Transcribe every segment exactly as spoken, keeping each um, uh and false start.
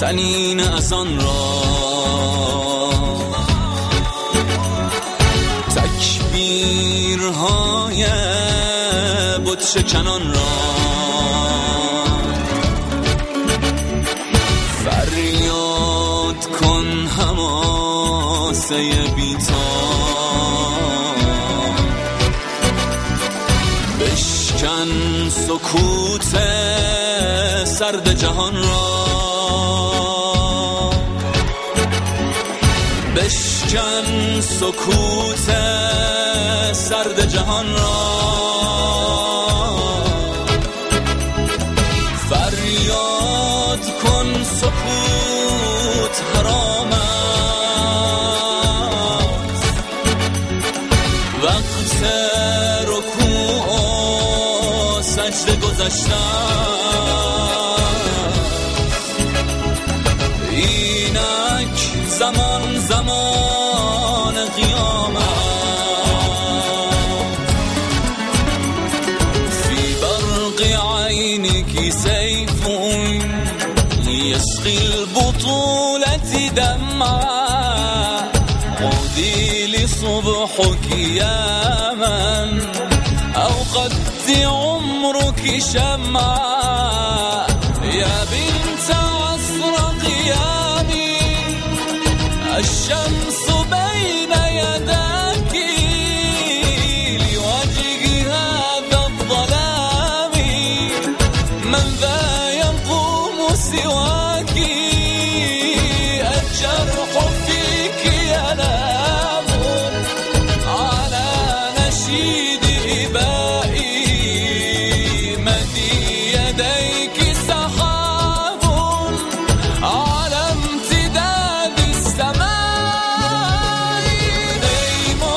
رنین از آن را، تکبیرهای بت شکنان را، فریاد کن حماسه بی‌تاب، بشکن سکوت سرد جهان را، بشکن سکوت سرد جهان را، فریاد کن سکوت حرام است، وقت رکوع و سجده گذشته، اینک زمان زمان قیامت، فی برق عینک سیف یسقی البطولة دمعا، عودی لصبحك یا من اوقد عمرك شمعا، یا بنت عصر قیامی الشمس بين يداك، لوجه هذا الظلام من ذا يقوم سواك، الجرح فيك ينام على نشيد إبائي، مدي يديك سحاب على امتداد السماء، ای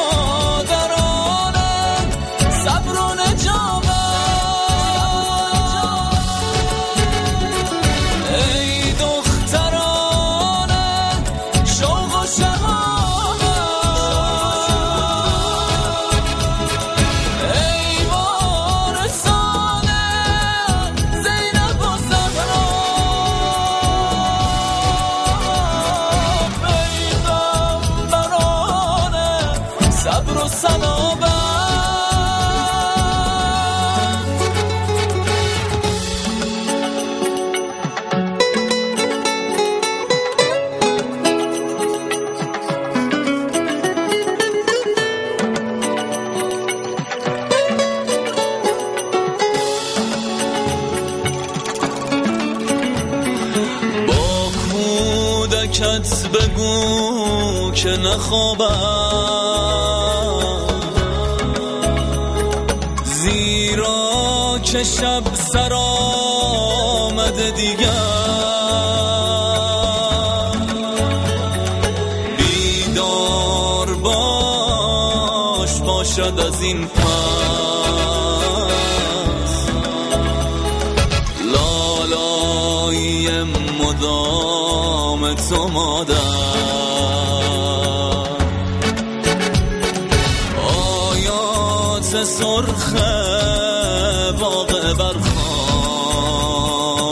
مادران صبر و نجابت، ای دختران شوق و شهامت، ای وارثان زینب و زهرا، پیغمبران صبر و صلابت. با کودکت بگو که نخوابم، زیرا که شب سر آمده دیگر، بیدار باش باشد از این پس، لالای مدام تو مادر، آیات سرخ واقع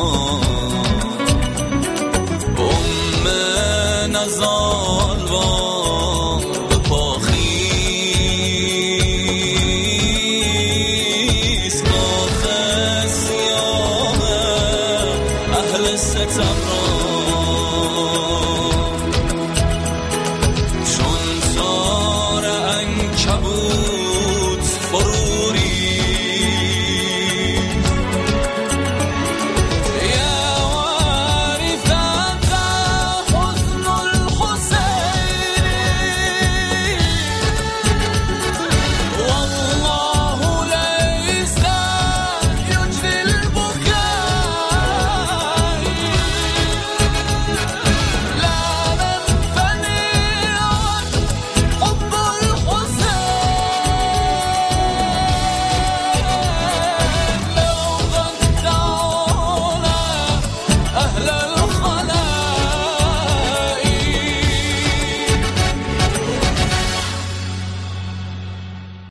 برخوان، ام نزال